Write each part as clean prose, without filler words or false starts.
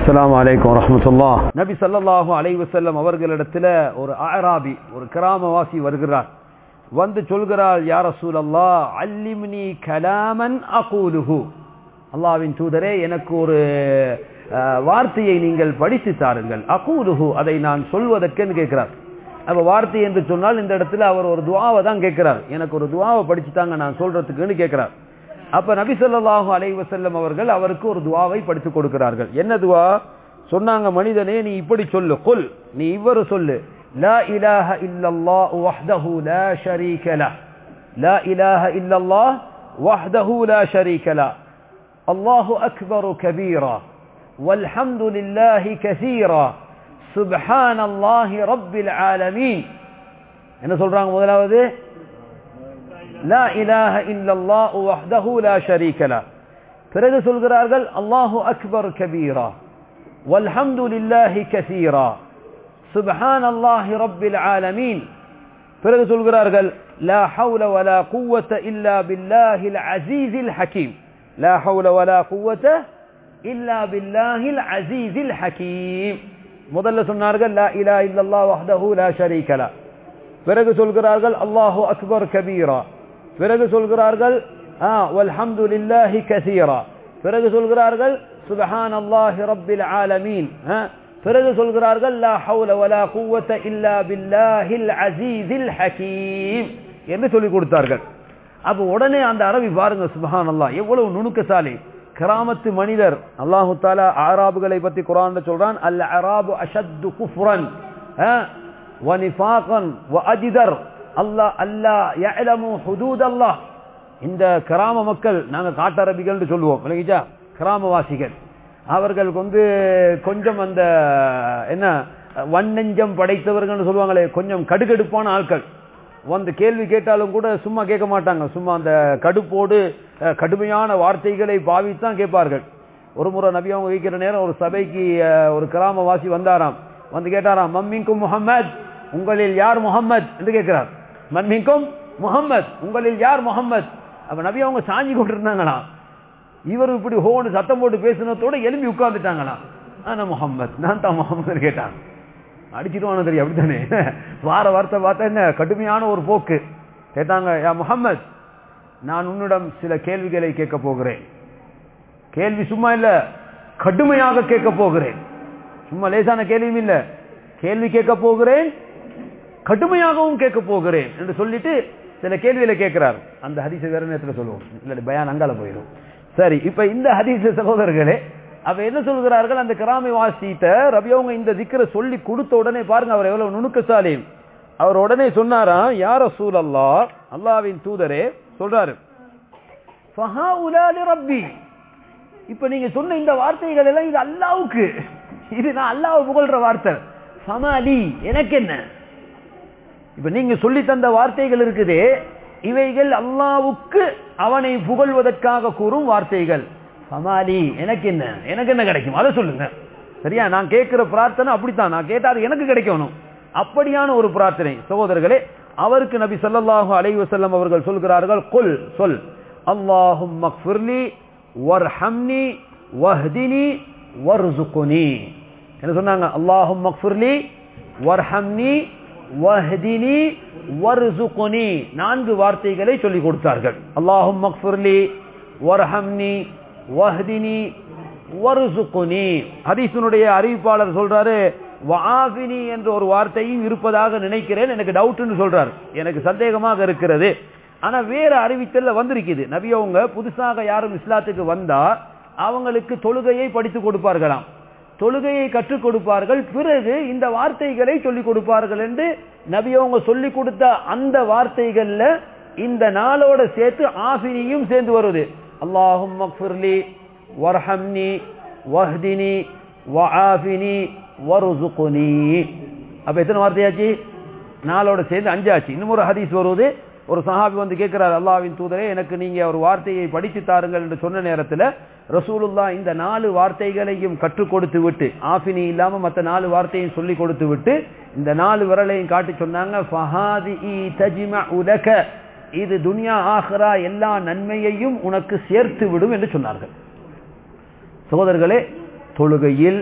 அஸ்ஸலாமு அலைக்கும் வரஹ்மத்துல்லாஹ். நபி ஸல்லல்லாஹு அலைஹி வஸல்லம் அவர்களிடத்தில் ஒரு அஅராபி, ஒரு கிராமவாசி வருகிறார். வந்து சொல்கிறார், யா ரசூலல்லாஹ் அல்லிம்னி கலாமன் அகூலுஹு. அல்லாஹ்வின் தூதரே, எனக்கு ஒரு வார்த்தையை நீங்கள் படித்து தாருங்கள். அகூலுஹு, அதை நான் சொல்வதற்கென்னு கேட்கிறார். அப்ப வார்த்தை என்று சொன்னால் இந்த இடத்துல அவர் ஒரு துஆவை தான் கேட்கிறார். எனக்கு ஒரு துஆவை படிச்சுட்டாங்க நான் சொல்றதுக்குன்னு கேட்கிறார். அப்ப நபி ஸல்லல்லாஹு அலைஹி வஸல்லம் அவர்கள் அவருக்கு ஒரு துஆவை படித்து கொடுக்கிறார்கள். என்ன துஆ சொன்னாங்க? மனிதனே, நீ இப்படி சொல்லு. குல், நீ இவ்வாறு சொல்லு. லா இலாஹ இல்லல்லாஹு வஹ்தஹு லா ஷரீக லஹ். லா இலாஹ இல்லல்லாஹ் வஹ்தஹு லா ஷரீக லஹ். அல்லாஹு அக்பரு கபீரா வல்ஹம்துலில்லாஹி கஸீரா சுப்ஹானல்லாஹி ரப்பில் ஆலமீன். என்ன சொல்றாங்க? முதலாவது லா இலாஹ இல்லல்லாஹு வஹ்தஹு லா ஷரீக லஹ். பிறகு சொல்கிறார்கள் அல்லாஹு அக்பர் கபீரா வல்ஹம்துலில்லாஹி கஸீரா சுப்ஹானல்லாஹி ரப்பில் ஆலமீன். பிறகு சொல்கிறார்கள் லா ஹவுல வலா குவத இல்லா பில்லாஹில் அஸீஸில் ஹகீம். லா ஹவுல வலா குவத இல்லா பில்லாஹில் அஸீஸில் ஹகீம். முதல்ல சொன்னார்கள் லா இலாஹ இல்லல்லாஹு வஹ்தஹு லா ஷரீக லஹ். பிறகு சொல்கிறார்கள் அல்லாஹு அக்பர் கபீரா. பிறகு சொல்கிறார்கள் வல்ஹம்துலில்லாஹி கஸீரா. பிறகு சொல்கிறார்கள் சுப்ஹானல்லாஹி ரப்பில் ஆலமீன். பிறகு சொல்கிறார்கள் லா ஹவுல வலா குவத இல்லா பில்லாஹில் அஸீஸில் ஹகீம் என்று சொல்லிக் கொடுத்தார்கள். அப்ப உடனே அந்த அரபி பாருங்க, சுப்ஹானல்லாஹ், எவ்வளவு நுணுக்கசாலி, கிராமத்து மனிதர். அல்லாஹு தஆலா ஆராபுகளை பத்தி குர்ஆன்ல சொல்றான், அல் அராபு அஷத்து குஃப்ரன் வ நிஃபாகன் வ அஜ்தர் அல்லா யஅலமு ஹுதூத் அல்லாஹ். இந்த கிராம மக்கள், நாங்க காட்டரபிகள் என்று சொல்லுவோம், விளங்கிச்சா, கிராமவாசிகள். அவர்களுக்கு கொஞ்சம் அந்த என்ன வன்னெஞ்சம் படைத்தவர்கள் சொல்லுவாங்களே, கொஞ்சம் கடுகடுப்பான ஆட்கள். வந்து கேள்வி கேட்டாலும் கூட சும்மா கேட்க மாட்டாங்க, சும்மா அந்த கடுப்போடு கடுமையான வார்த்தைகளை பாவித்தான் கேட்பார்கள். ஒரு முறை நபி அவங்க வைக்கிற நேரம் ஒரு சபைக்கு ஒரு கிராமவாசி வந்தாராம். வந்து கேட்டாராம், மம்மின்கும் முஹம்மத், உங்களில் யார் முஹம்மத் என்று கேட்கிறார். மம்மின்கும் முஹம்மத், உங்களில் யார் முஹம்மத். அப்ப நபி அவங்க சாஞ்சி கொண்டிருந்தாங்களாம். இவர் இப்படி ஹோன்னு சத்தம் போட்டு பேசினதோட எலும்பி உட்கார்ந்துட்டாங்களாம். ஆனா முஹம்மத், நான் தான் முஹம்மது கேட்டாங்க. அடிச்சிடுவானு தெரியும், அப்படித்தானே. வார வார்த்தை பார்த்தா என்ன கடுமையான ஒரு போக்கு. கேட்டாங்க, யா முஹம்மத், நான் உன்னிடம் சில கேள்விகளை கேட்க போகிறேன். கேள்வி சும்மா இல்ல, கடுமையாக கேட்க போகிறேன். சும்மா லேசான கேள்வியும் இல்ல, கேள்வி கேட்க போகிறேன், கடுமையாகவும் கேட்க போகிறேன் என்று சொல்லிட்டு சில கேள்விகளை கேட்கிறார். அந்த ஹதீஸை வேற நேரத்தில் சொல்லுவோம், இல்ல பயான் அங்கால போயிடும். சரி, இப்ப இந்த ஹதீஸ் சகோதரர்களே, அப்ப என்ன சொல்கிறார்கள்? அந்த கிராமவாசிட்ட ரபியவங்க இந்த திக்ரை சொல்லி கொடுத்த உடனே பாருங்க, அவர் எவ்வளவு நுணுக்கசாலி. அவர் உடனே சொன்னாரா, யா ரசூலல்லாஹ், அல்லாஹ்வின் தூதரே, சொல்றாரு, ஃபஹாஉலா லிரப்பி. இப்ப நீங்க சொன்ன இந்த வார்த்தைகள் எல்லாம் இது அல்லாஹ்வுக்கு, இது நான் அல்லாஹ்வை புகழ்ற வார்த்தை. ஃபமாலி, எனக்கு என்ன? இப்ப நீங்க சொல்லி தந்த வார்த்தைகள் இருக்குதே, இவைகள் அல்லாஹ்வுக்கு அவனை புகழ்வதற்காக கூறும் வார்த்தைகள். ஃபமாலி, எனக்கு என்ன, எனக்கு என்ன கிடைக்கும் அதை சொல்லுங்க. சரியா? நான் கேட்கிற பிரார்த்தனை அப்படித்தான், நான் கேட்டா அது எனக்கு கிடைக்கணும். அப்படியான ஒரு பிரார்த்தனை சகோதரர்களே. அவருக்கு நபி ஸல்லல்லாஹு அலைஹி வஸல்லம் அவர்கள் சொல்கிறார்கள், குல், சொல், அல்லாஹும்ம ஃபிர்லி வர்ஹம்னி வஹ்தினி வர்ஸுக்னி. என்ன சொன்னாங்க? அல்லாஹும்ம ஃபிர்லி வர்ஹம்னி வஹ்தினி வர்ஸுக்னி. 4 வார்த்தைகளை சொல்லி கொடுத்தார்கள். அல்லாஹும்ம ஃபிர்லி வர்ஹம்னி வஹ்தினி வர்ஸுக்னி. ஹதீஸினுடைய அறிவிப்பாளர் சொல்றாரு, வஆஃபினி என்ற ஒரு வார்த்தையும் இருப்பதாக நினைக்கிறேன், எனக்கு டவுட்னு சொல்றார், எனக்கு சந்தேகமாக இருக்கிறது. ஆனா வேற அறிவித்தல்ல வந்திருக்குது, நபி அவங்க புதுசாக யாரும் இஸ்லாத்துக்கு வந்தா அவங்களுக்கு தொழுகையை படித்து கொடுப்பார்களாம், தொழுகையை கற்றுக் கொடுப்பார்கள், பிறகு இந்த வார்த்தைகளை சொல்லிக் கொடுப்பார்கள் என்று நபி அவங்க சொல்லிக் கொடுத்த அந்த வார்த்தைகள்ல இந்த நாளோட சேர்த்து ஆஃபினியும் சேர்ந்து வருது. அல்லாஹும்ம ஃபிர்லி வர்ஹம்னி வஹ்தினி வஆஃபினி வர்ஸுக்னி. அப்ப எத்தனை வார்த்தையாச்சு? நாளோட சேர்ந்து 5 ஆச்சு. இன்னும் ஒரு ஹதீஸ் வருது, ஒரு சஹாபி வந்து கேட்கிறார், அல்லாஹ்வின் தூதரே, எனக்கு நீங்க ஒரு வார்த்தையை படித்து தாருங்கள் என்று சொன்ன நேரத்தில் ரசூலுல்லாஹ் இந்த 4 வார்த்தைகளையும் கற்றுக் கொடுத்து விட்டு, ஆஃபினி இல்லாம மற்ற 4 வார்த்தையும் சொல்லி கொடுத்து விட்டு இந்த 4 விரலையும் காட்டி சொன்னாங்க, ஃபஹாதிஇ தஜ்மஉ லக, இது துன்யா ஆகிரா எல்லா நன்மையையும் உனக்கு சேர்த்து விடும் என்று சொன்னார்கள். சகோதரர்களே, தொழுகையில்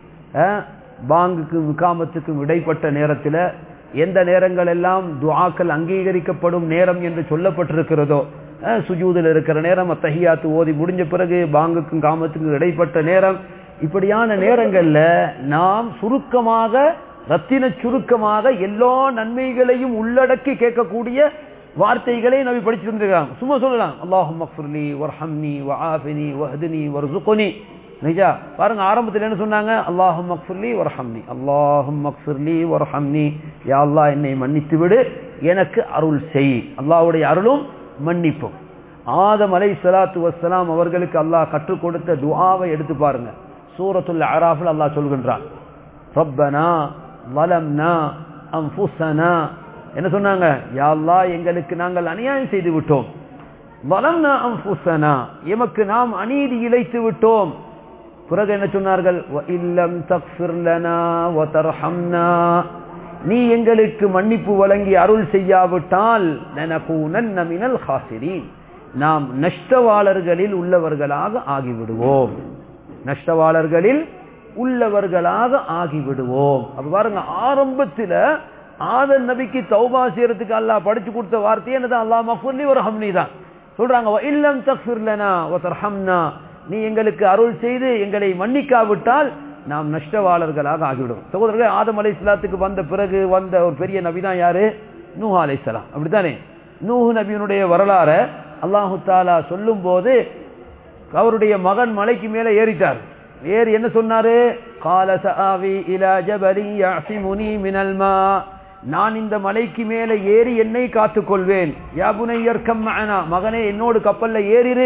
பாங்குக்கும் இகாமத்துக்கும் இடைப்பட்ட நேரத்தில் எந்த நேரங்கள் எல்லாம் துஆக்கள் அங்கீகரிக்கப்படும் நேரம் என்று சொல்லப்பட்டிருக்கிறதோ, சுஜூதில் இருக்கிற நேரம், தஹியாத்து ஓதி முடிஞ்ச பிறகு பாங்குக்கும் காமத்துக்கும் இடைப்பட்ட நேரம், இப்படியான நேரங்கள்ல நாம் சுருக்கமாக ரத்தின சுருக்கமாக எல்லா நன்மைகளையும் உள்ளடக்கி கேட்கக்கூடிய வார்த்தைகளை நபி படிச்சு தந்திருக்காங்க. சும்மா சொல்லலாம், அல்லாஹும்ம ஃபிர்லி வர்ஹம்னி வஆஃபினி வஹ்தினி வர்ஸுக்னி. நிஜா பாருங்க, ஆரம்பத்தில் என்ன சொன்னாங்க? அல்லாஹும்ம ஃபிர்லி வர்ஹம்னி, அல்லாஹும்ம ஃபிர்லி வர்ஹம்னி, யா அல்லாஹ் என்னை மன்னித்து விடு, எனக்கு அருள் செய். அல்லாஹ்வுடைய அருளும் மன்னிப்பும். ஆதம் அலைஹிஸ்ஸலாத்து வஸ்ஸலாம் அவர்களுக்கு அல்லாஹ் கற்றுக் கொடுத்த துஆவை எடுத்து பாருங்க. சூரத்துல் அராஃபில் அல்லாஹ் சொல்கின்றான், ரப்பனா ظلمنا انفسنا. என்ன சொன்னாங்க? யா அல்லாஹ் எங்களுக்கு நாங்கள் அநியாயம் செய்து விட்டோம். ظلمنا انفسنا, எமக்கு நாம் அநீதி இழைத்து விட்டோம். பிறகு என்ன சொன்னார்கள்? وَإِن لَّمْ تَغْفِرْ لَنَا وَتَرْحَمْنَا, நீ எங்களுக்கு மன்னிப்பு வழங்கி அருள் செய்யாவிட்டால் لَنَكُونَنَّ مِنَ الْخَاسِرِينَ, நாம் நஷ்டவாளர்களில் உள்ளவர்களாக ஆகிவிடுவோம். நஷ்டவாளர்களில் உள்ளவர்களாக ஆகிவிடுவோம். அப்ப பாருங்க, ஆரம்பத்தில் ஆதம் நபிக்கு தௌபா செய்யறதுக்கு அல்லாஹ் படிச்சு கொடுத்த வார்த்தையே என்னதான்? அல்லாஹ் மஃபுர்லி வர்ஹம்னி தான் சொல்றாங்க. வஇல்லம் தக்ஃபிர் லனா வதர்ஹம்னா, நீ எங்களுக்கு அருள் செய்து எங்களை மன்னிக்காவிட்டால் நாம் நஷ்டவாளர்களாக ஆகிவிடும். சகோதரர்களே, ஆதம் அலைஹிஸ்ஸலாத்துக்கு வந்த பிறகு வந்த ஒரு பெரிய நபி தான் யாரு? நூஹ் அலைஹிஸ்ஸலாம். அப்படித்தானே? நூஹ் நபியினுடைய வரலாறு அல்லாஹு தஆலா சொல்லும் போது அவருடைய மகன் மலைக்கு மேலே ஏறிட்டார். ஏறி என்ன சொன்னாரு? قال سآوي إلى جبل يعصمني من الماء, நான் இந்த மலைக்கு மேலே ஏறி என்னை காத்துக் கொள்வேன். யா புனைய இர்கம் மஅனா, மகனே என்னோட கப்பல்ல ஏறிரு,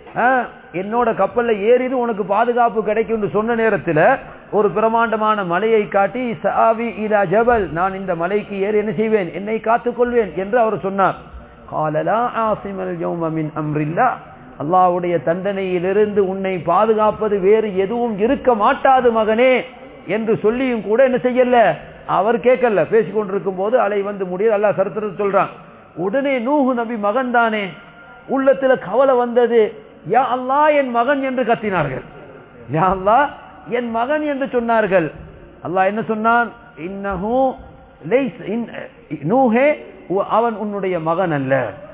என்னோட கப்பல்ல ஏறிரு, உனக்கு பாதுகாப்பு கிடைக்கும் என்று சொன்ன நேரத்தில் ஒரு பிரமாண்டமான மலையை காட்டி சஆவி இலா ஜபல், நான் இந்த மலைக்கு ஏறி என்ன செய்வேன்? என்னை காத்துக் கொள்வேன் என்று அவர் சொன்னார். قال لا عاصم اليوم من أمر الله, அல்லாஹ்வுடைய தண்டனையிலிருந்து உன்னை பாதுகாப்பது வேறு எதுவும் இருக்க மாட்டாது மகனே என்று சொல்லியும் கூட என்ன செய்யல? அவர் கேட்கல. பேசிக்கொண்டிருக்கும் போது அலை வந்து முடிய அல்லாஹ் சரித்திரத்தை சொல்றான். உடனே நூஹ் நபி மகன் தானே, உள்ளத்துல கவலை வந்தது. யா அல்லாஹ் என் மகன் என்று கத்தினார்கள். யா அல்லாஹ் என் மகன் என்று சொன்னார்கள். அல்லாஹ் என்ன சொன்னான்? இன்னஹு லைஸ், நூஹே அவன் உன்னுடைய மகன் அல்ல,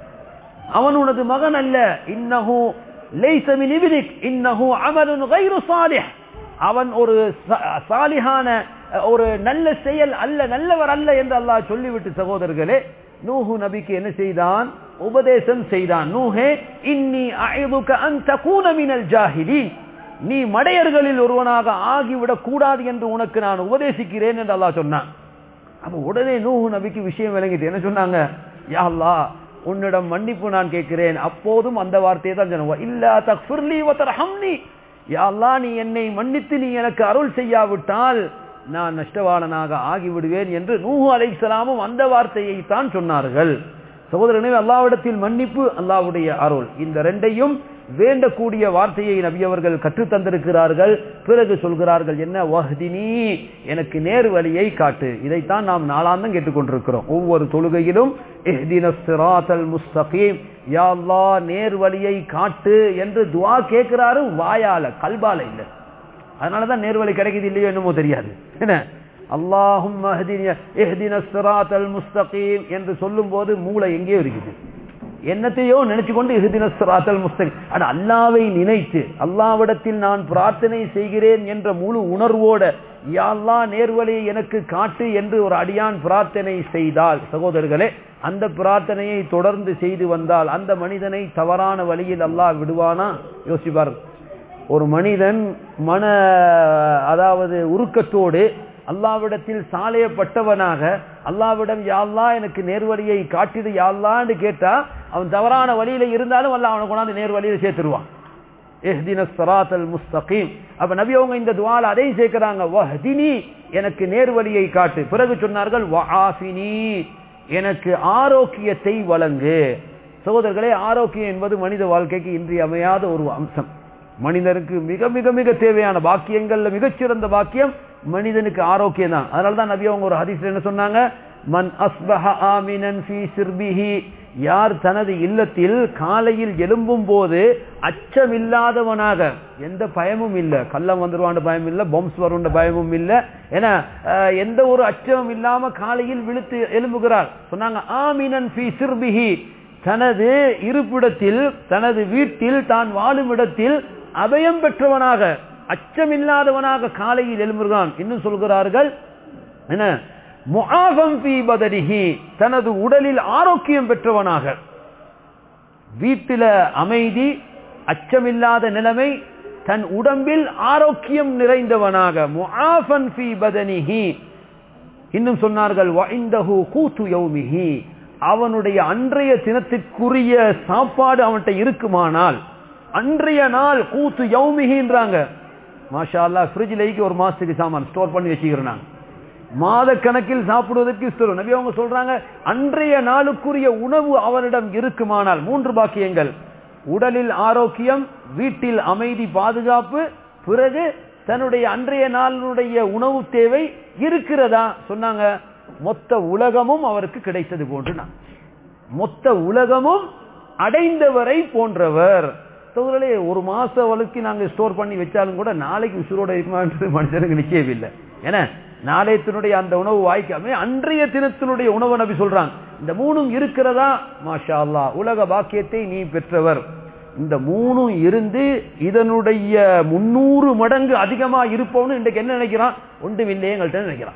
அவன் உனது மகன் அல்ல. இன்னஹு லைஸ மின் இப்னிக் இன்னஹு அமலுன் கைரு சாலிஹ், அவன் ஒரு சாலிஹான ஒரு நல்ல செயல் அல்ல, நல்லவர் அல்ல என்று அல்லாஹ் சொல்லிவிட்டு சகோதரர்களே, நூஹ் நபிக்கு என்ன செய்தான்? உபதேசம் செய்தான். நூஹே இன்னி அஇதுக அன் தகூன மினல் ஜாஹிலீன், நீ மடையர்களில் ஒருவனாக ஆகிவிடக் கூடாது என்று உனக்கு நான் உபதேசிக்கிறேன் என்று அல்லாஹ் சொன்னான். அப்ப உடனே நூஹ் நபிக்கு விஷயம் விளங்கிட்டு என்ன சொன்னாங்க? யா அல்லாஹ் உன்னிடம் மன்னிப்பு நான் கேட்கிறேன். அப்போதும் அந்த வார்த்தையை தான் சொன்னாங்க, இல்லா தக்ஃபிர்லி வதர்ஹம்னி, யா அல்லாஹ் நீ என்னை மன்னித்து நீ எனக்கு அருள் செய்யாவிட்டால் நான் நஷ்டவாளனாக ஆகிவிடுவேன் என்று நூஹ் அலைஹிஸ்ஸலாமும் அந்த வார்த்தையை தான் சொன்னார்கள். சகோதரனே, அல்லாஹ்விடத்தில் மன்னிப்பு, அல்லாஹ்வுடைய அருள், இந்த ரெண்டையும் வேண்டக்கூடிய வார்த்தையை நபி அவர்கள் கற்று தந்திருக்கிறார்கள். பிறகு சொல்கிறார்கள் என்ன? வஹ்தினி, எனக்கு நேர் வழியை காட்டு. இதைத்தான் நாம் நாளாந்தம் கேட்டுக்கொண்டிருக்கிறோம். ஒவ்வொரு தொழுகையிலும் இஹ்தினஸ் ஸிராத்தல் முஸ்தகீம், யா அல்லாஹ் நேர் வழியை காட்டு என்று துஆ கேட்கிறாரு, வாயால, கல்பால இல்ல. அதனாலதான் நேர்வழி கிடைக்குது இல்லையோ என்னமோ தெரியாது. என்ன அல்லாஹும்ம இஹ்தினஸ் ஸிராத்தல் முஸ்தகீம் என்று சொல்லும் போது மூளை எங்கேயோ இருக்குது, என்னத்தையோ நினைச்சு கொண்டு இஹ்தினஸ் ஸிராத்தல் முஸ்தகீம், அட அல்லாஹ்வை நினைத்து அல்லாஹ்விடத்தில் நான் பிரார்த்தனை செய்கிறேன் என்ற முழு உணர்வோட யா அல்லாஹ் நேர்வழியை எனக்கு காட்டு என்று ஒரு அடியான் பிரார்த்தனை செய்தால் சகோதரர்களே, அந்த பிரார்த்தனையை தொடர்ந்து செய்து வந்தால் அந்த மனிதனை தவறான வழியில் அல்லாஹ் விடுவானா? யோசிப்பார். ஒரு மனிதன் அதாவது உருக்கத்தோடு அல்லாஹ்விடத்தில் சாலையப்பட்டவனாக அல்லாஹ்விடம் யா அல்லாஹ் எனக்கு நேர்வழியை காட்டிடு யா அல்லாஹ்னு கேட்டா, அவன் தவறான வழியில இருந்தாலும் அல்லாஹ் அவனை கொண்டாந்து நேர்வழியில சேர்த்துருவான். இஹ்தினஸ் ஸிராத்தல் முஸ்தகீம். அப்ப நபி அவங்க இந்த துஆல அதையும் சேர்க்கிறாங்க, வஹ்தினி, எனக்கு நேர்வழியை காட்டு. பிறகு சொன்னார்கள் வஆஃபினி, எனக்கு ஆரோக்கியத்தை வழங்கு. சகோதரர்களே, ஆரோக்கியம் என்பது மனித வாழ்க்கைக்கு இன்றியமையாத ஒரு அம்சம். மனிதனுக்கு மிக மிக மிக தேவையான பாக்கியங்கள்ல மிகச்சிறந்த பாக்கியம் மனிதனுக்கு ஆரோக்கியம் தான். அதனால தான் நபி அவங்க ஒரு ஹதீஸ்ல என்ன சொன்னாங்க? மன் அஸ்பஹ ஆமினன் ஃபீ சிர்பிஹி, யார் தனது இல்லத்தில் காலையில் எழும்பும் போது அச்சமில்லாதவனாக, எந்த பயமும் இல்லை, கள்ளம் வந்துருவான்ற பயம் இல்லை, பொம்ஸ் வருன்ற பயமும் இல்லை, ஏன்னா எந்த ஒரு அச்சமும் இல்லாம காலையில் விழுத்து எழும்புகிறார். சொன்னாங்க ஆமினன் ஃபீ சிர்பிஹி, தனது இருப்பிடத்தில் தனது வீட்டில் தான் வாழும் இடத்தில் அபயம் பெற்றவனாக அச்சமில்லாதவனாக காலையில் எழும்புகிறான். இன்னும் சொல்கிறார்கள் என்ன, முஆஃபன் ஃபீ பதனிஹி, தனது உடலில் ஆரோக்கியம் பெற்றவனாக, வீட்டில அமைதி அச்சமில்லாத நிலைமை, தன் உடம்பில் ஆரோக்கியம் நிறைந்தவனாக, முஆஃபன் ஃபீ பதனிஹி. இன்னும் சொன்னார்கள் வஇந்தஹு கூத்து யௌமிஹி, அவனுடைய அன்றைய தினத்திற்குரிய சாப்பாடு அவன்கிட்ட இருக்குமானால், அன்றைய நாள் கூத்து யௌமிஹின்றாங்க. மாஷா அல்லாஹ், ஃப்ரிட்ஜில் ஒரு மாசத்துக்கு சாமான் ஸ்டோர் பண்ணி வச்சுக்கிறாங்க, மாத கணக்கில் சாப்பிடுவதற்கு இஸ்தரும். நபி அவங்க சொல்றாங்க அன்றைய நாளுக்குரிய உணவு அவரிடம் இருக்குமானால், 3 பாக்கியங்கள், உடலில் ஆரோக்கியம், வீட்டில் அமைதி பாதுகாப்பு, பிறகு தன்னுடைய அன்றைய நாளுடைய உணவு தேவை இருக்கிறதா சொன்னாங்க, மொத்த உலகமும் அவருக்கு கிடைத்தது போன்று, மொத்த உலகமும் அடைந்தவரை போன்றவர். ஒரு மாச வழக்கு நாங்க ஸ்டோர் பண்ணி வச்சாலும் கூட நாளைக்கு உசுரோட இருக்குமான்றது மனுஷனுக்கு நிச்சயம் இல்லை. ஏன்னா நாளையத்தினுடைய அந்த உணவு வாய்க்காம அன்றைய தினத்தினுடைய உணவு நபி சொல்றாங்க. இந்த 3 இருக்கிறதா, மாஷா அல்லாஹ், உலக பாக்கியத்தை நீ பெற்றவர். இந்த 3 இருந்து இதனுடைய 300 மடங்கு அதிகமா இருப்போம்னு இன்றைக்கு என்ன நினைக்கிறான், ஒன்றும் இல்லையே எங்கள்கிட்ட நினைக்கிறான்.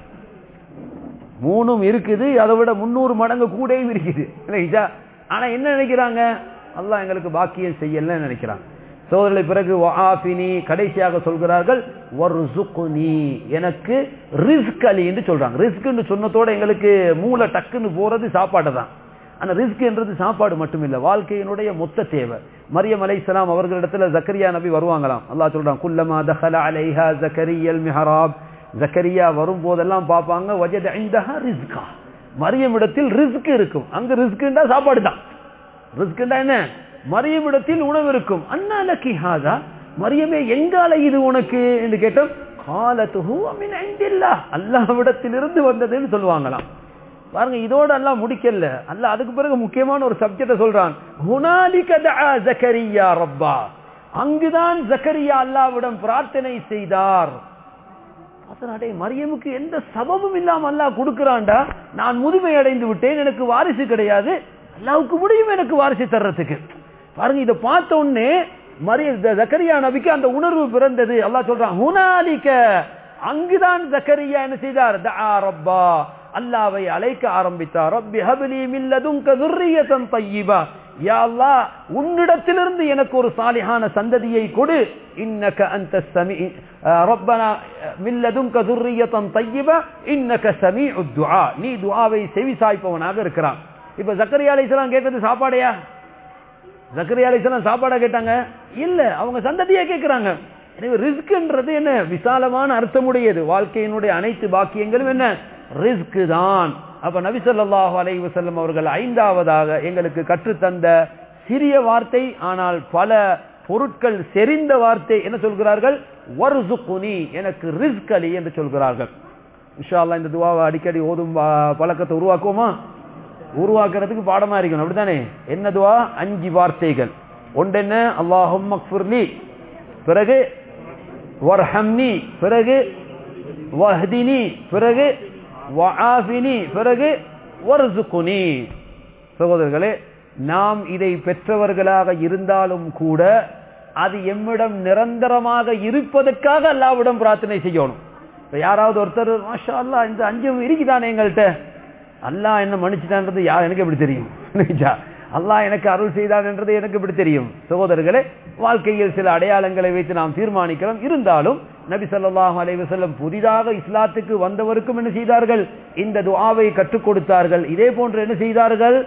3 இருக்குது, அதை விட 300 மடங்கு கூடயும் இருக்குது. ஆனா என்ன நினைக்கிறாங்க, அல்லாஹ் எங்களுக்கு பாக்கியம் செய்யல நினைக்கிறாங்க. சோதரர்களை பிறகு வஆஃபினி, கடைசியாக சொல்கிறார்கள் வர்சுக்னி, எனக்கு ரிஸ்க் அலி என்று சொல்றாங்க. ரிஸ்க்னு சொன்னதோட எங்களுக்கு மூளை டக்குன்னு போறது சாப்பாடு தான். ஆனா ரிஸ்க் என்றது சாப்பாடு மட்டுமில்லை, வாழ்க்கையினுடைய மொத்த தேவை. மரியம் அலைஹிஸ்ஸலாம் அவர்களிடத்துல ஜக்கரியா நபி வருவாங்களாம். அல்லாஹ் சொல்றான் குல்லமா தஹல அலைஹா ஜக்கரியல் மிஹராப், ஜக்கரியா வரும் போதெல்லாம் பார்ப்பாங்க வஜத இந்தஹா ரிஸ்கா, மரியம் இடத்தில் ரிஸ்க் இருக்கும். அங்க ரிஸ்க்னா சாப்பாடு தான். ரிஸ்க்னா என்ன, மரியம் இடத்தில் உணவு இருக்கும். அன்னா லக்கி ஹாதா, மரியமே எங்கால இது உனக்கு என்று கேட்டோம். காலத்துஹு மின் இன்டில்லாஹ், அல்லாஹ்விடத்திலிருந்து வந்ததுன்னு சொல்லுவாங்களாம். பாருங்க, இதோட அல்லாஹ் முடிக்கல. அல்லாஹ் அதுக்கு பிறகு முக்கியமான ஒரு சப்ஜெக்ட சொல்றான். ஹுனாலிக தஆ ஜக்கரியா ரப்பா, அங்குதான் ஜக்கரியா அல்லாஹ்விடம் பிரார்த்தனை செய்தார். அதனாலே மரியமுக்கு எந்த சபபும் இல்லாம அல்லாஹ் கொடுக்கிறான்டா. நான் முதுமை அடைந்து விட்டேன், எனக்கு வாரிசு கிடையாது, அல்லாஹ்வுக்கு முடியும் எனக்கு வாரிசு தர்றதுக்கு. பாருங்க, இதை பார்த்த உடனே ஜக்கரியா நபிக்கு அந்த உணர்வு பிறந்தது. அல்லாஹ் சொல்றான் ஹுனாலிக, அங்குதான் ஜக்கரியா என்ன செய்தார், தஆ ரப்பா, அல்லாஹ்வை அழைக்க ஆரம்பித்தார். ரப்பி ஹப்லி மின் லதுன்க ذُرِّيَّةً طَيِّبَةً, யா அல்லாஹ் உன்னிடத்திலிருந்து எனக்கு ஒரு சாலிஹான சந்ததியை கொடு. இன்னக அன்தஸ் ஸமீ, ரப்பனா மின் லதுன்க ذُرِّيَّةً طَيِّبَةً இன்னக ஸமீஉத் துஆ, நீ துஆவை செவிசாய்ப்பவனாக இருக்கிறான். இப்ப ஜக்கரியா அலைஹிஸ்ஸலாம் கேட்டது சாப்பாடையா? ஜக்கரியா அலைஹிஸ்ஸலாம் சாப்பாடா கேட்டாங்க? இல்ல, அவங்க சந்ததியை கேட்கிறாங்க. எனவே ரிஸ்க்ன்றது என்ன, விசாலமான அர்த்தமுடையது. வாழ்க்கையினுடைய அனைத்து பாக்கியங்களும் என்ன, ரிஸ்க் தான். அப்ப நபி ஸல்லல்லாஹு அலைஹி வஸல்லம் அவர்கள் 5வதாக எங்களுக்கு கற்றுத்தந்த சிறிய வார்த்தை, ஆனால் பல பொருட்கள் செறிந்த வார்த்தை என்ன சொல்கிறார்கள், வர்சுக்னி, எனக்கு ரிஸ்க் அலி என்று சொல்கிறார்கள். இன்ஷா அல்லாஹ் இந்த துஆவை அடிக்கடி ஓதும் பழக்கத்தை உருவாக்குவோமா? உருவாக்குறதுக்கு பாடமா இருக்கணும், அப்படித்தானே? என்ன துஆ? 5 வார்த்தைகள். ஒன்று என்ன, அல்லாஹும்ம க்ஃபிர்லி, பிறகு வர்ஹம்னி, பிறகு வஹ்தினி, பிறகு வஆஃபினி, பிறகு வர்சுக்னி. சகோதரர்களே, நாம் இதை பெற்றவர்களாக இருந்தாலும் கூட அது எம்மிடம் நிரந்தரமாக இருப்பதற்காக அல்லாஹ்விடம் பிரார்த்தனை செய்யணும். யாராவது ஒருத்தர் மாஷா அல்லாஹ் இந்த 5 இருக்குதானே எங்கள்கிட்ட, அல்லாஹ் என்ன மன்னிச்சுட்டான்றது எனக்கு எப்படி தெரியும், அல்லாஹ் எனக்கு அருள் செய்தான் என்றது எனக்கு எப்படி தெரியும்? சகோதரர்களே, வாழ்க்கையில் சில அடையாளங்களை வைத்து நாம் தீர்மானிக்கிறோம். இருந்தாலும் நபி ஸல்லல்லாஹு அலைஹி வஸல்லம் புதிதாக இஸ்லாத்துக்கு வந்தவருக்கும் என்ன செய்தார்கள், இந்த துஆவை கற்றுக் கொடுத்தார்கள். இதே போன்று என்ன செய்தார்கள்,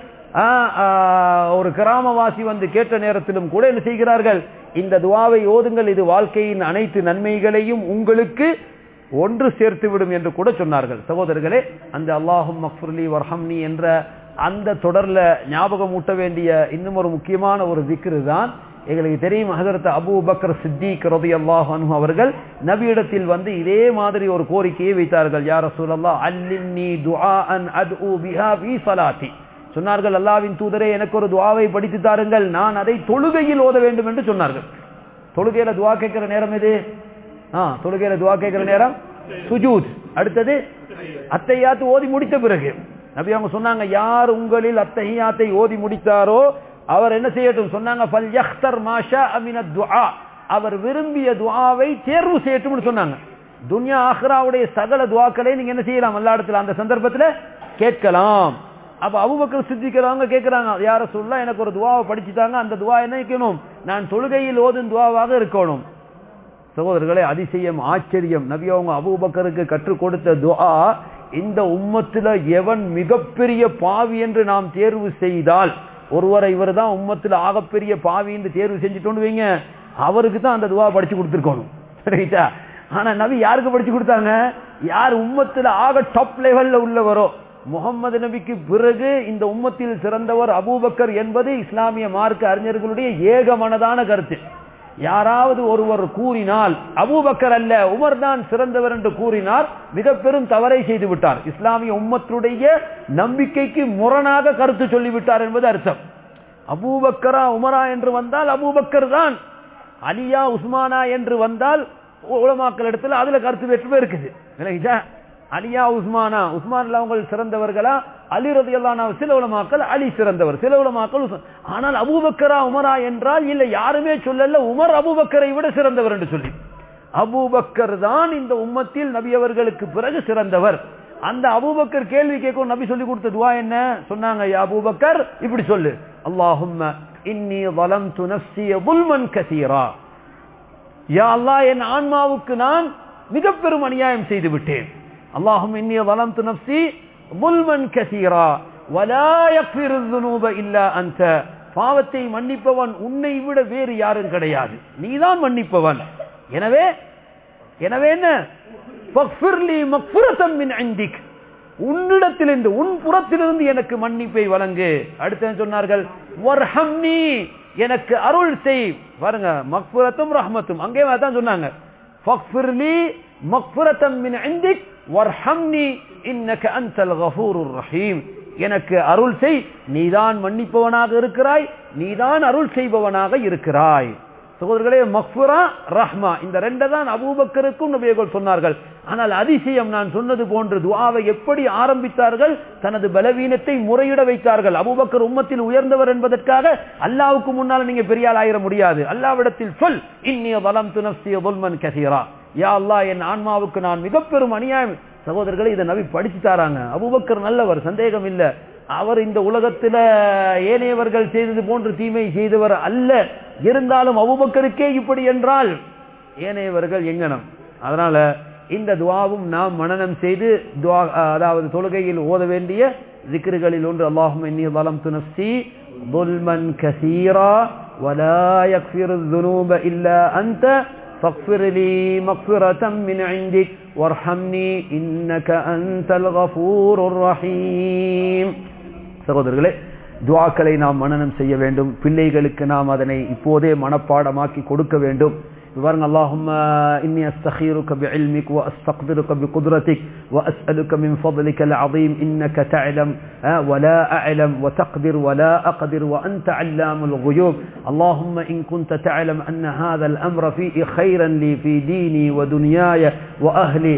ஒரு கிராமவாசி வந்து கேட்ட நேரத்திலும் கூட என்ன செய்கிறார்கள், இந்த துஆவை ஓதுங்கள், இது வாழ்க்கையின் அனைத்து நன்மைகளையும் உங்களுக்கு ஒன்று சேர்த்து விடும் என்று கூட சொன்னார்கள். சகோதரர்களே, அந்த அல்லாஹும்ம க்ஃபிர்லி வர்ஹம்னி என்ற அந்த தொடர்ல ஞாபகம் ஊட்ட வேண்டிய இன்னும் ஒரு முக்கியமான ஒரு திக்ரு தான் எங்களுக்கு தெரியும் ஹஜ்ரத் அபூ பக்கர் சித்திக் ரலியல்லாஹு அன்ஹு அவர்கள் நபியிடத்தில் வந்து இதே மாதிரி ஒரு கோரிக்கையை வைத்தார்கள். யா ரசூலல்லாஹ் அல்லிம்னி துஆஅன் அத்உ பிஹா ஃபீ ஸலாத்தி. சொன்னார்கள், அல்லாஹ்வின் தூதரே, எனக்கு ஒரு துஆவை படித்து தாருங்கள், நான் அதை தொழுகையில் ஓத வேண்டும் என்று சொன்னார்கள். தொழுகையில துஆ கேட்கிற நேரம் எது? தொழுகையில துஆ கேட்கிற நேரம் சுஜூத். அடுத்தது அத்தஹியாத் ஓதி முடித்த பிறகு நபி அவங்க சொன்னாங்க, யார் உங்களில் அத்தஹியாத்தை ஓதி முடித்தாரோ அவர் என்ன செய்யட்டும் சொன்னாங்க, ஃபல்யக்தர் மா ஷாஅ மினத் துஆ, அவர் விரும்பிய துஆவை தேர்வு செய்யட்டும்னு சொன்னாங்க. துன்யா ஆখিরাவுடைய சகல துஆக்களை நீங்க என்ன செய்யலாம், அல்லாஹ் இடத்துல அந்த சந்தர்ப்பத்தில் கேட்கலாம். அப்ப அபூபக்கர் சித்திக் அவங்க கேட்கிறாங்க, யா ரசூலுல்லாஹ், எனக்கு ஒரு துஆவை படிச்சுட்டாங்க, அந்த துஆ என்ன இருக்கணும், நான் தொழுகையில் ஓதும் துஆவாக இருக்கணும். சகோதரர்களே, அதிசயம், ஆச்சரியம், நபி அவங்க அபூபக்கருக்கு கற்றுக் கொடுத்த துஆ, இந்த உம்மத்தில் எவன் மிகப்பெரிய பாவி என்று நாம் தேர்வு செய்தால், ஒருவரை இவர் தான் உம்மத்தில் ஆகப்பெரிய பாவி என்று தேர்வு செஞ்சுட்டோன்னு வைங்க, அவருக்கு தான் அந்த துஆ படிச்சு கொடுத்துருக்கணும். ரைட்டா? ஆனா நபி யாருக்கு படிச்சு கொடுத்தாங்க, யார் உம்மத்தில் ஆக டாப் லெவல்ல உள்ளவரோ, முகமது நபிக்கு பிறகு இந்த உம்மத்தில் சிறந்தவர் அபூபக்கர் என்பது இஸ்லாமிய மார்க்க அறிஞர்களுடைய ஏகமனதான கருத்து. யாராவது ஒருவர் கூறினால் அபூபக்கர் அல்ல உமர் தான் சிறந்தவர் என்று கூறினார், மிக பெரும் தவறை செய்து விட்டார். இஸ்லாமிய உம்மத்துடைய நம்பிக்கைக்கு முரணாக கருத்து சொல்லிவிட்டார் என்பது அர்த்தம். அபூபக்கரா உமரா என்று வந்தால் அபூபக்கர் தான், அலியா உஸ்மானா என்று வந்தால் உலமாக்கள் இடத்துல அதுல கருத்து வேற்றுமை இருக்குது. அலியா உஸ்மானா, உஸ்மான் அவங்க சிறந்தவர்களா, அலி ரலியல்லாஹு அன்ஹு, சில உலமாக்கள் அலி சிறந்தவர், சில உலமாக்கள். ஆனால் அபூபக்கரா உமரா என்றால் இல்லை, யாருமே சொல்லல உமர் அபூபக்கரை விட சிறந்தவர் என்று சொல்லி. அபூபக்கர் தான் இந்த உம்மத்தில் நபி அவர்களுக்கு பிறகு சிறந்தவர். அந்த அபூபக்கர் கேள்வி கேட்கும் நபி சொல்லி கொடுத்த துஆ என்ன சொன்னாங்க, யா அபூபக்கர் இப்படி சொல்லு, அல்லாஹும்ம இன்னி ظلمت نفسي ظلما كثيرا, யா அல்லாஹ், என் ஆன்மாவுக்கு நான் மிக பெரும் அநியாயம் செய்து விட்டேன். اللهم إني ظلمت نفسي ظلما كثيرا ولا يغفر الذنوب إلا أنت, பாவத்தை மன்னிப்பவன் உன்னை விட வேறு யாரும் கிடையாது, நீதான் மன்னிப்பவன். எனவே என்ன, فاغفر لي مغفرة من عندك, உன்னிடத்திலிருந்து உன் புறத்திலிருந்து எனக்கு மன்னிப்பை வழங்கு. அடுத்து சொன்னார்கள், வர்ஹம்னி, எனக்கு அருள் செய். பாருங்க, மக்ஃபிரத்தும் ரஹ்மத்தும் அங்கே தான் சொன்னாங்க. فاغفر لي مغفرة من عندك வர்ஹம்னி இன்னக அன்தல் கஃபூருர் ரஹீம், எனக்கு அருள் செய், நீதான் மன்னிப்பவனாக இருக்கிறாய், நீதான் அருள் செய்பவனாக இருக்கிறாய். சகோதரர்களே, மக்ஃபிரா ரஹ்மா இந்த ரெண்டு தான் அபூபக்கருக்கும் நபிகள் சொன்னார்கள். ஆனால் அதிசயம், நான் சொன்னது போன்று துஆவை எப்படி ஆரம்பித்தார்கள், தனது பலவீனத்தை முறையிட வைத்தார்கள். அபூபக்கர் உம்மத்தில் உயர்ந்தவர் என்பதற்காக அல்லாஹ்வுக்கு முன்னால் நீங்க பெரியாள் ஆயிர முடியாது. அல்லாஹ்விடத்தில் சொல், இன்னி ظلمت نفسي ظلما كثيرا, யா அல்லாஹ், என் ஆன்மாவுக்கு நான் மிக பெரும் அநியாயம். சகோதரர்களை, இதை நபி படிச்சு தாராங்க. அபூபக்கர் நல்லவர், சந்தேகம் இல்ல. அவர் இந்த உலகத்துல ஏனையவர்கள் செய்தது போன்று தீமை செய்தவர் அல்ல. இருந்தாலும் அபூபக்கருக்கே இப்படி என்றால் ஏனையவர்கள் எங்கனம். அதனால இந்த துஆவும் நாம் மனனம் செய்து அதாவது தொழுகையில் ஓத வேண்டிய ذிக்ருகளில் ஒன்று, அல்லாஹும்ம இன்னி ظلمت نفسي ظلما كثيرا ولا يغفر الذنوب إلا أنت فاغفر لي مغفرة من عندك وارحمني إنك أنت الغفور الرحيم. சகோதரர்களே, துஆக்களை நாம் மனனம் செய்ய வேண்டும். பிள்ளைகளுக்கு நாம் அதனை இப்போதே மனப்பாடமாக்கி கொடுக்க வேண்டும். பாருங்க, اللهم إني أستخيرك بعلمك وأستقدرك بقدرتك وأسألك من فضلك العظيم إنك تعلم ولا أعلم وتقدر ولا أقدر وأنت علام الغيوب. اللهم إن كنت تعلم أن هذا الأمر فيه خيرا لي في ديني ودنياي وأهلي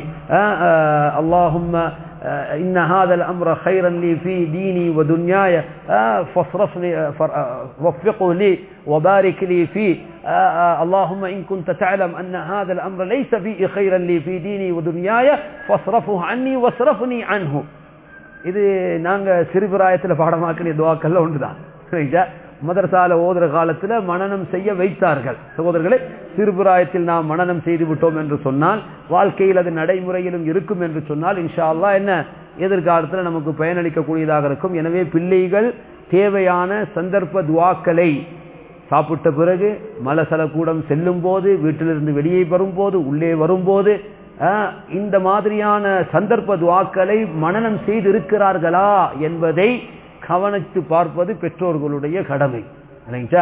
اللهم إن هذا الأمر خيرا لي في ديني ودنياي فاصرف لي وفقه لي وبارك لي فيه. اللهم إن كنت تعلم أن هذا الأمر ليس فيه خيرا لي في ديني ودنياي فاصرفه عني واصرفني عنه. இது நாங்க சிறுபிராயத்தில் பாடமாக்கின துஆக்கள் ஒன்றுதான். மதரசால ஓதுற காலத்துல மனனம் செய்ய வைத்தார்கள். சகோதரர்களே, சிறுபிராயத்தில் நாம் மனனம் செய்து விட்டோம் என்று சொன்னால், வாழ்க்கையில் அது நடைமுறையிலும் இருக்கும் என்று சொன்னால், இன்ஷா அல்லாஹ் என்ன எதிர்காலத்தில் நமக்கு பயனளிக்கக்கூடியதாக இருக்கும். எனவே பிள்ளைகள் தேவையான சந்தர்ப்ப துஆக்களை சாப்பிட்ட பிறகு, மலசல கூடம் செல்லும் போது, வீட்டிலிருந்து வெளியே வரும்போது, உள்ளே வரும்போது, இந்த மாதிரியான சந்தர்ப்ப துஆக்களை மனனம் செய்து இருக்கிறார்களா என்பதை கவனித்து பார்ப்பது பெற்றோர்களுடைய கடமை.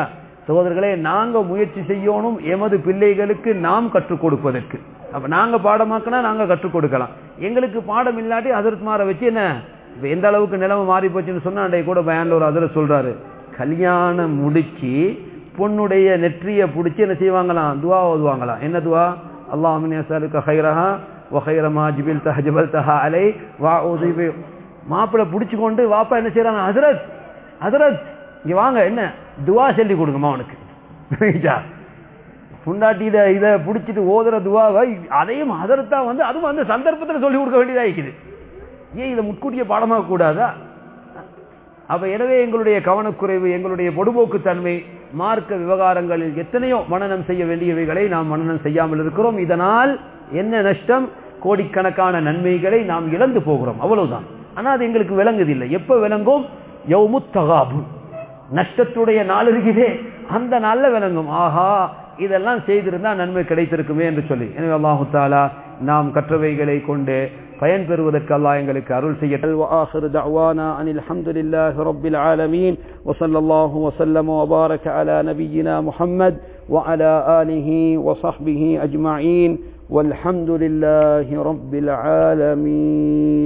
சகோதரர்களே, நாங்க முயற்சி செய்யணும் எமது பிள்ளைகளுக்கு நாம் கற்றுக் கொடுப்பதற்கு. அப்ப நாங்க பாடமாக்கினா நாங்க கற்றுக் கொடுக்கலாம். எங்களுக்கு பாடம் இல்லாட்டி ஹஜ்ரத்மாரை வச்சு என்ன எந்த அளவுக்கு நிலைமை மாறி போச்சுன்னு சொன்னா, அன்றைய கூட பயான்ல ஒரு ஹஜ்ரத் சொல்றாரு, கல்யாணம் முடிச்சு பொண்ணுடைய நெற்றியை பிடிச்சி என்ன செய்வாங்களாம், துவா ஓதுவாங்களாம். என்ன துவா? அல்லாஹும்ம இன்னி அஸ்அலுக கைரஹா வ கைர மா ஜிபில்தஹ ஜபல்தஹா அலை வஅஊது பி. மாப்பிளை பிடிச்சு கொண்டு வாப்பா என்ன செய்யறாங்க, ஹஜ்ரத் ஹஜ்ரத் இங்க வாங்க, என்ன துவா சொல்லி கொடுங்கம்மா அவனுக்கு. புண்டாட்டி இதை பிடிச்சிட்டு ஓதுற துவாவை அதையும் ஹஜ்ரத்தா வந்து அதுவும் அந்த சந்தர்ப்பத்தில் சொல்லி கொடுக்க வேண்டியதா இருக்குது. ஏன் இதை முன்கூட்டிய பாடமாக கூடாதா? அப்ப எனவே எங்களுடைய கவனக்குறைவு, எங்களுடைய பொடுபோக்குத்தன்மை, மார்க்க விவகாரங்களில் எத்தனையோ மனனம் செய்ய வேண்டியவைகளை நாம் மனனம் செய்யாமல் இருக்கிறோம். இதனால் என்ன நஷ்டம்? கோடிக்கணக்கான நன்மைகளை நாம் இழந்து போகிறோம், அவ்வளவுதான். ஆனா அது எங்களுக்கு விளங்குதில்லை. எப்ப விளங்கும்? யௌமுத் தகாபுன், நஷ்டத்துடைய நாள் இருக்குதே அந்த நாள்ல விளங்கும். ஆஹா, இதெல்லாம் செய்திருந்தா நன்மை கிடைத்திருக்குமே என்று சொல்லி. எனவே அல்லாஹு தஆலா நாம் கற்றவைகளை கொண்டு பயன் பெறுவதற்கு அல்லாஹ் எங்களுக்கு அருள் செய்யட்டும். وآخر دعوانا أن الحمد لله رب العالمين وصلى الله وسلم وبارك على نبينا محمد وعلى آله وصحبه أجمعين والحمد لله رب العالمين.